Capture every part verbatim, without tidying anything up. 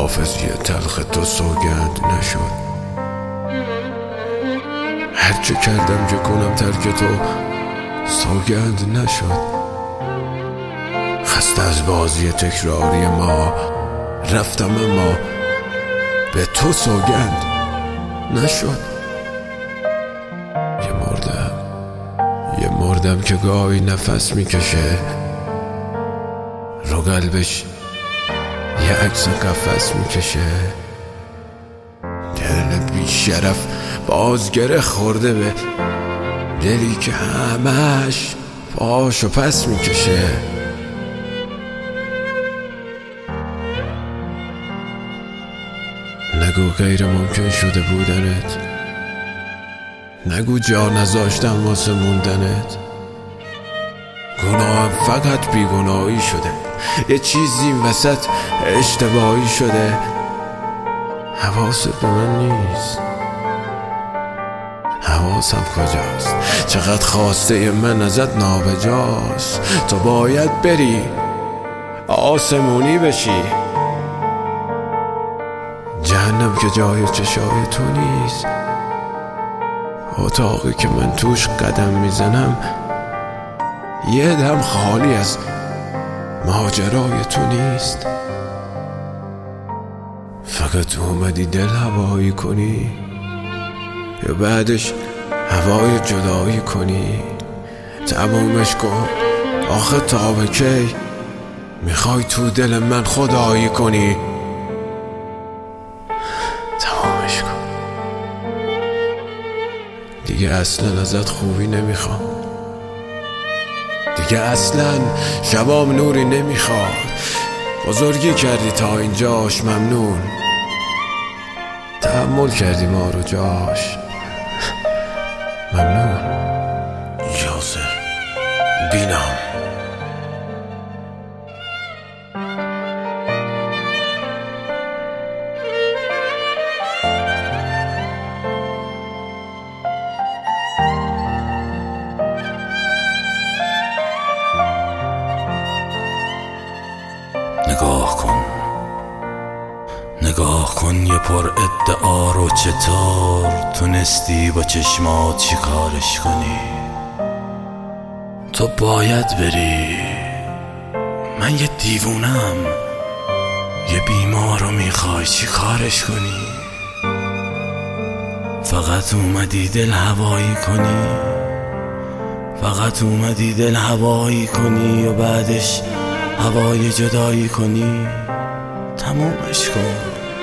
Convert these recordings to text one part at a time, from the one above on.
حافظی تلخ تو سوگند نشد. هرچه کردم که کنم ترک تو سوگند نشد. خسته از بازی تکراری ما رفتم اما به تو سوگند نشد. یه مردم یه مردم که گاهی نفس میکشه، رو قلبش یه عکس قفس میکشه. دل بی شرف بازگره خورده به دلی که همش پاشو پس میکشه. نگو غیر ممکن شده بودنت، نگو جا نذاشتم واسه موندنت. گناهم فقط بیگناهی شده، یه چیزی این وسط اشتباهی شده. حواست به من نیست، حواسم کجاست؟ چقدر خواسته من ازت نابجاست. تو باید بری آسمونی بشی، جهنم که جای چشای تو نیست. اتاقی که من توش قدم میزنم یه دم خالی از ماجرای تو نیست. فقط اومدی دل هوایی کنی یا بعدش هوای جدایی کنی؟ تمومش کن آخه تا به کی میخوای تو دل من خدایی کنی؟ تمامش کن دیگه، اصلا ازت خوبی نمیخوام، دیگه اصلا شبام نوری نمیخواد. بزرگی کردی تا اینجاش ممنون، تحمل کردی ما رو جاش ممنون. یاسر بینام نگاه کن نگاه کن یه پر ادعا رو چطور تونستی با چشمات چی کارش کنی؟ تو باید بری، من یه دیوونم، یه بیمار رو میخوای چی کارش کنی؟ فقط اومدی دل هوایی کنی، فقط اومدی دل هوایی کنی و بعدش هوای جدایی کنی. تمومش کن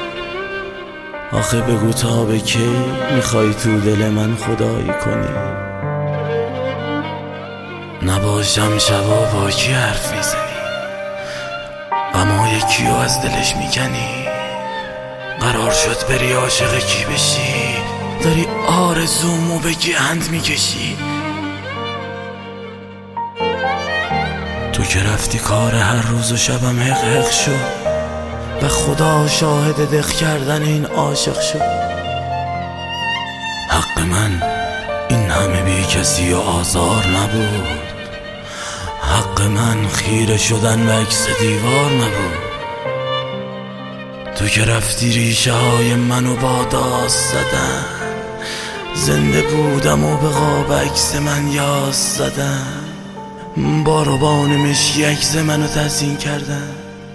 آخه بگو تا به کی میخوای تو دل من خدایی کنی؟ نباشم شبا با کی حرف میزنی، غمای کیو از دلش میکنی؟ قرار شد بری عاشق کی بشی؟ داری آرزومو به گند میکشی. تو که رفتی کار هر روز و شبم حق حق شد و خدا شاهد دق کردن این عاشق شد. حق من این همه بی کسی و آزار نبود، حق من خیره شدن به عکس دیوار نبود. تو که رفتی ریشه های منو با داست زدن، زنده بودم و به قاب عکس من یاس زدن. با روبان مشکی عکس منو تزیین کردن،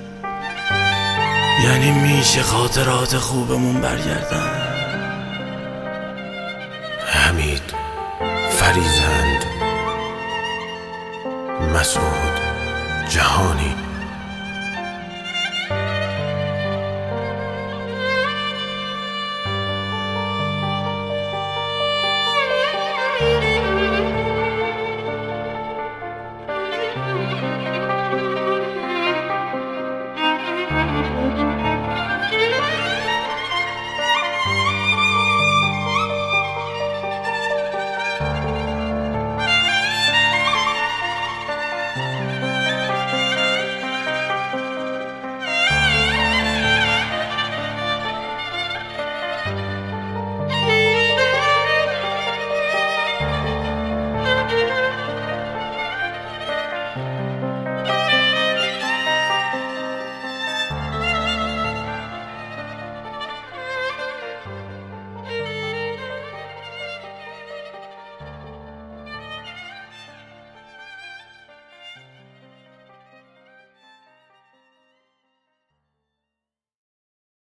یعنی میشه خاطرات خوبمون برگردن. حمید فریزند، مسعود جهانی.